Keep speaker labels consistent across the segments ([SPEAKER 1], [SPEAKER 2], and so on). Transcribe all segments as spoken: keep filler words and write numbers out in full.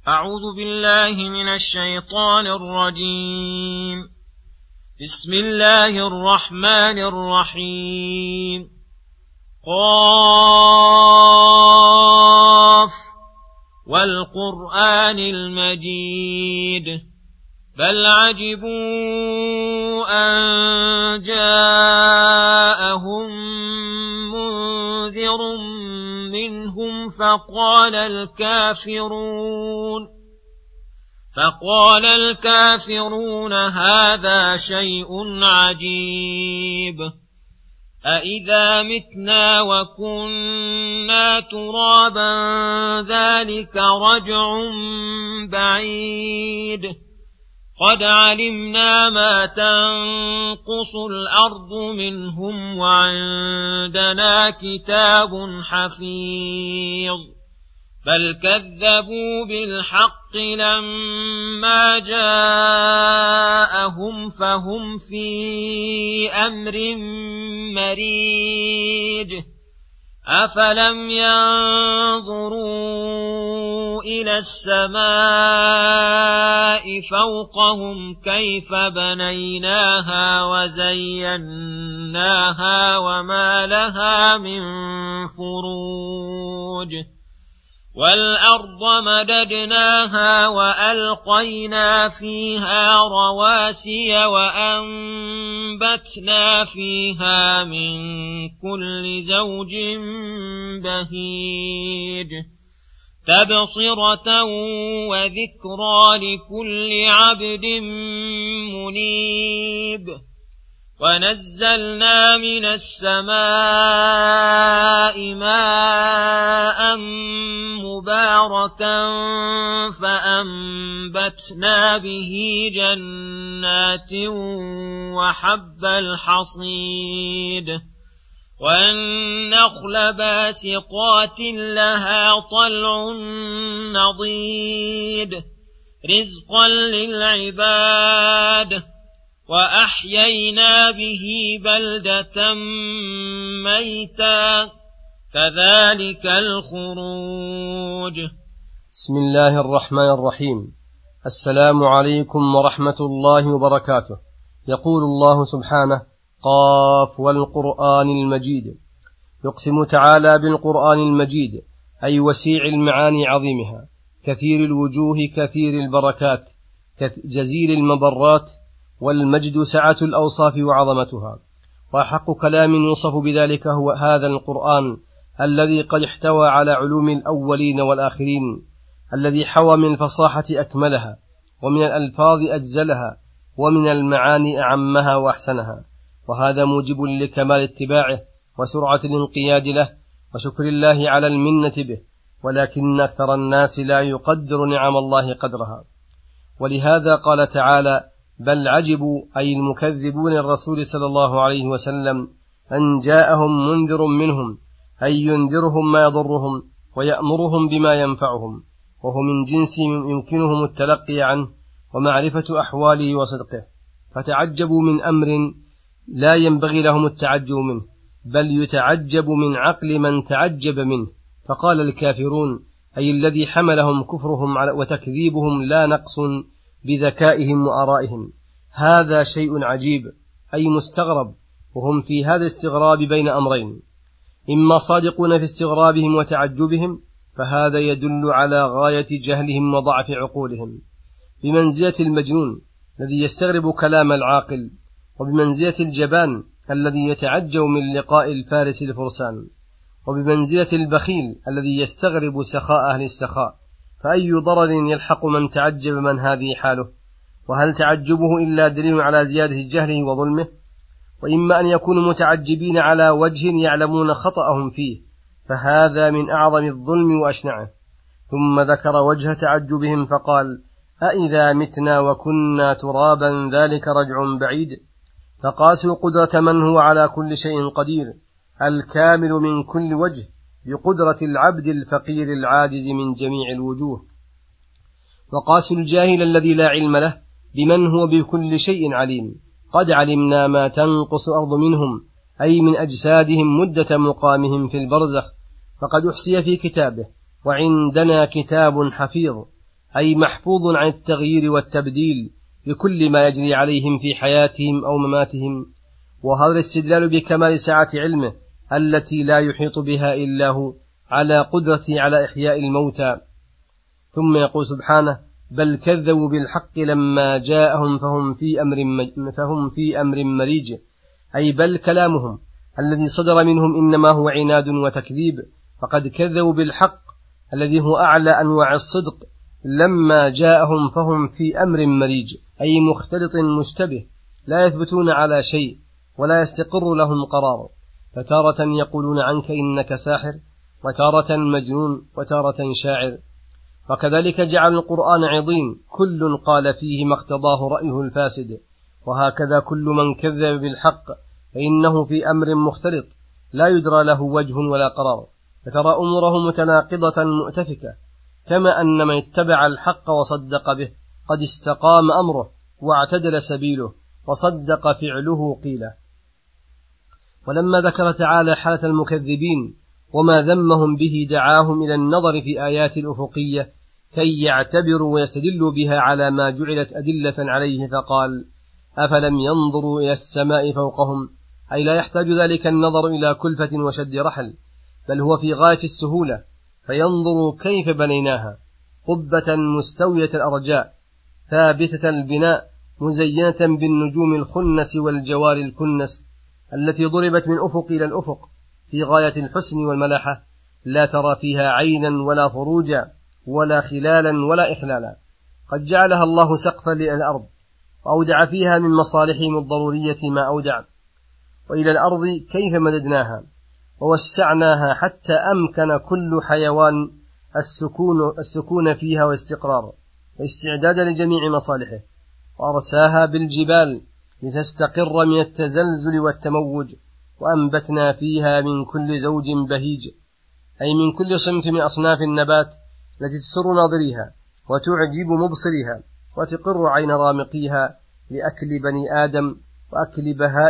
[SPEAKER 1] أعوذ بالله من الشيطان الرجيم. بسم الله الرحمن الرحيم. قاف والقرآن المجيد بل عجبوا أن جاءهم منذر منهم فقال الكافرون فقال الكافرون هذا شيء عجيب أإذا متنا وكنا ترابا ذلك رجع بعيد قد علمنا ما تنقص الأرض منهم وعندنا كتاب حفيظ بل كذبوا بالحق لما جاءهم فهم في أمر مريج أفلم ينظروا إلى السماء فوقهم كيف بنيناها وزيناها وما لها من فروج والأرض مددناها وألقينا فيها رواسي وأنبتنا فيها من كل زوج بهيج تبصرة وذكرى لكل عبد منيب ونزلنا من السماء ماء مباركا فأنبتنا به جنات وحب الحصيد والنخل باسقات لها طلع نضيد رزقا للعباد وأحيينا به بلدة ميتا كذلك الخروج.
[SPEAKER 2] بسم الله الرحمن الرحيم. السلام عليكم ورحمة الله وبركاته. يقول الله سبحانه: قاف والقرآن المجيد. يقسم تعالى بالقرآن المجيد أي وسيع المعاني عظيمها كثير الوجوه كثير البركات جزيل المبرات والمجد سعة الأوصاف وعظمتها، وأحق كلام يوصف بذلك هو هذا القرآن الذي قد احتوى على علوم الأولين والآخرين، الذي حوى من الفصاحة أكملها ومن الألفاظ أجزلها ومن المعاني أعمها وأحسنها، وهذا موجب لكمال اتباعه وسرعة الانقياد له وشكر الله على المنة به، ولكن أكثر الناس لا يقدر نعم الله قدرها. ولهذا قال تعالى: بل عجبوا أي المكذبون الرسول صلى الله عليه وسلم أن جاءهم منذر منهم أي ينذرهم ما يضرهم ويأمرهم بما ينفعهم، وهو من جنس يمكنهم التلقي عنه ومعرفة أحواله وصدقه، فتعجبوا من أمر لا ينبغي لهم التعجب منه، بل يتعجب من عقل من تعجب منه. فقال الكافرون أي الذي حملهم كفرهم وتكذيبهم لا نقص بذكائهم وآرائهم: هذا شيء عجيب أي مستغرب، وهم في هذا الاستغراب بين أمرين: إما صادقون في استغرابهم وتعجبهم، فهذا يدل على غاية جهلهم وضعف عقولهم، بمنزلة المجنون الذي يستغرب كلام العاقل، وبمنزلة الجبان الذي يتعجب من لقاء الفارس الفرسان، وبمنزلة البخيل الذي يستغرب سخاء أهل السخاء. فأي ضرر يلحق من تعجب من هذه حاله؟ وهل تعجبه إلا دليل على زيادة جهله وظلمه؟ وإما أن يكونوا متعجبين على وجه يعلمون خطأهم فيه، فهذا من أعظم الظلم وأشنعه. ثم ذكر وجه تعجبهم فقال: أإذا متنا وكنا ترابا ذلك رجع بعيد. فقاسوا قدرة من هو على كل شيء قدير الكامل من كل وجه بقدرة العبد الفقير العاجز من جميع الوجوه، وقاسوا الجاهل الذي لا علم له بمن هو بكل شيء عليم. قد علمنا ما تنقص أرض منهم أي من أجسادهم مدة مقامهم في البرزخ، فقد أحصي في كتابه، وعندنا كتاب حفيظ أي محفوظ عن التغيير والتبديل بكل ما يجري عليهم في حياتهم أو مماتهم. وهذا الاستدلال بكمال سعة علمه التي لا يحيط بها إلا هو على قدرته على إحياء الموتى. ثم يقول سبحانه: بل كذبوا بالحق لما جاءهم فهم في أمر فهم في أمر مريج، أي بل كلامهم الذي صدر منهم إنما هو عناد وتكذيب، فقد كذبوا بالحق الذي هو أعلى أنواع الصدق لما جاءهم فهم في أمر مريج، أي مختلط مشتبه لا يثبتون على شيء ولا يستقر لهم قرار، فتارة يقولون عنك إنك ساحر، وتارة مجنون، وتارة شاعر. وكذلك جعل القرآن عظيم كل قال فيه ما اقتضاه رأيه الفاسد، وهكذا كل من كذب بالحق فإنه في أمر مختلط لا يدرى له وجه ولا قرار، فترى أمره متناقضة مؤتفكة، كما أن من اتبع الحق وصدق به قد استقام أمره واعتدل سبيله وصدق فعله قيله. ولما ذكر تعالى حالة المكذبين وما ذمهم به دعاهم إلى النظر في آيات الأفقية كي يعتبروا ويستدلوا بها على ما جعلت أدلة عليه، فقال: أفلم ينظروا إلى السماء فوقهم، أي لا يحتاج ذلك النظر إلى كلفة وشد رحل، بل هو في غاية السهولة، فينظروا كيف بنيناها قبة مستوية الأرجاء ثابتة البناء مزينة بالنجوم الخنس والجوار الكنس التي ضربت من أفق إلى الأفق في غاية الحسن والملاحة، لا ترى فيها عينا ولا فروجا ولا خلالا ولا إخلالا. قد جعلها الله سقفا للأرض وأودع فيها من مصالحهم الضرورية ما أودع. وإلى الأرض كيف مددناها ووسعناها حتى أمكن كل حيوان السكون, السكون فيها واستقرار واستعداد لجميع مصالحه، وأرساها بالجبال لتستقر من التزلزل والتموج، وأنبتنا فيها من كل زوج بهيج، أي من كل صنف من أصناف النبات التي تسر ناظريها وتعجب مبصرها وتقر عين رامقيها لأكل بني آدم وأكل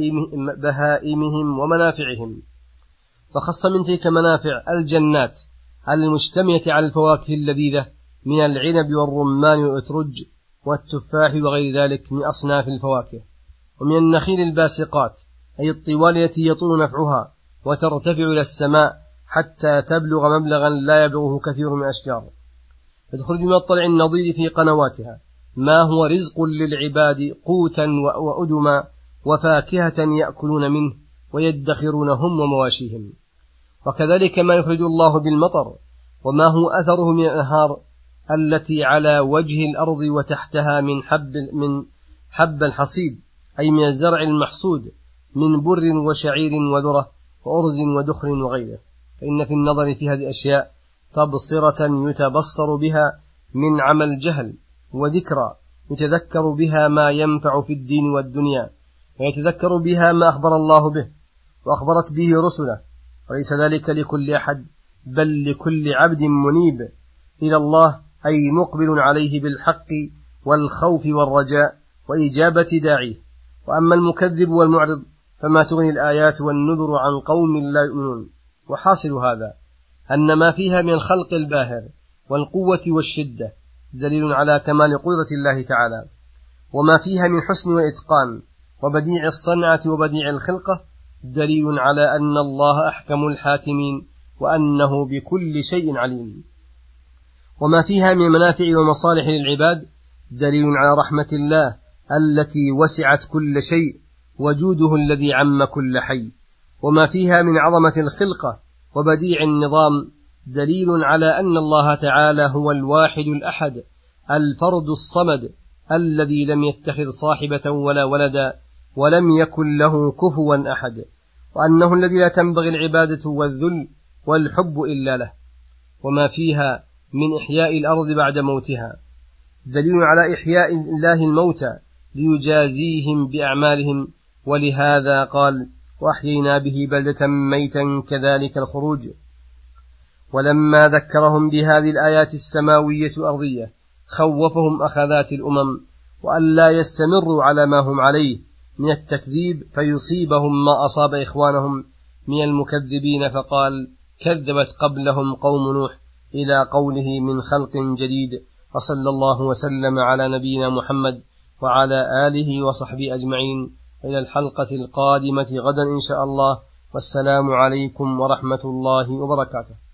[SPEAKER 2] بهائمهم ومنافعهم. فخص من تلك منافع الجنات المجتمعة على الفواكه اللذيذة من العنب والرمان والأترج والتفاح وغير ذلك من أصناف الفواكه، ومن النخيل الباسقات أي الطوال التي يطول نفعها وترتفع إلى السماء حتى تبلغ مبلغا لا يبلغه كثير من الأشجار، فتخرج من الطلع النضيد في قنواتها ما هو رزق للعباد قوتا وأدما وفاكهة يأكلون منه ويدخرون هم ومواشيهم. وكذلك ما يخرج الله بالمطر وما هو أثره من الأنهار التي على وجه الأرض وتحتها من حب, من حب الحصيد، أي من الزرع المحصود من بر وشعير وذرة وأرز ودخر وغيره. فإن في النظر في هذه الأشياء تبصرة يتبصر بها من عمل جهل، وذكرى يتذكر بها ما ينفع في الدين والدنيا، ويتذكر بها ما أخبر الله به وأخبرت به رسله، وليس ذلك لكل أحد بل لكل عبد منيب إلى الله، أي مقبل عليه بالحق والخوف والرجاء وإجابة داعيه. وأما المكذب والمعرض فما تغني الآيات والنذر عن قوم لا يؤمنون. وحاصل هذا أن ما فيها من الخلق الباهر والقوة والشدة دليل على كمال قدرة الله تعالى، وما فيها من حسن وإتقان وبديع الصنعة وبديع الخلقة دليل على أن الله أحكم الحاكمين وأنه بكل شيء عليم. وما فيها من منافع ومصالح للعباد دليل على رحمة الله التي وسعت كل شيء وجوده الذي عم كل حي. وما فيها من عظمة الخلقة وبديع النظام دليل على أن الله تعالى هو الواحد الأحد الفرد الصمد الذي لم يتخذ صاحبة ولا ولدا ولم يكن له كفوا أحد، وأنه الذي لا تنبغي العبادة والذل والحب إلا له. وما فيها من إحياء الأرض بعد موتها دليل على إحياء الله الموتى ليجازيهم بأعمالهم، ولهذا قال: وأحيينا به بلدة ميتا كذلك الخروج. ولما ذكرهم بهذه الآيات السماوية الأرضية خوفهم أخذات الأمم وأن لا يستمروا على ما هم عليه من التكذيب فيصيبهم ما أصاب إخوانهم من المكذبين، فقال: كذبت قبلهم قوم نوح إلى قوله من خلق جديد وصلى الله وسلم على نبينا محمد وعلى آله وصحبه أجمعين. إلى الحلقة القادمة غدا إن شاء الله، والسلام عليكم ورحمة الله وبركاته.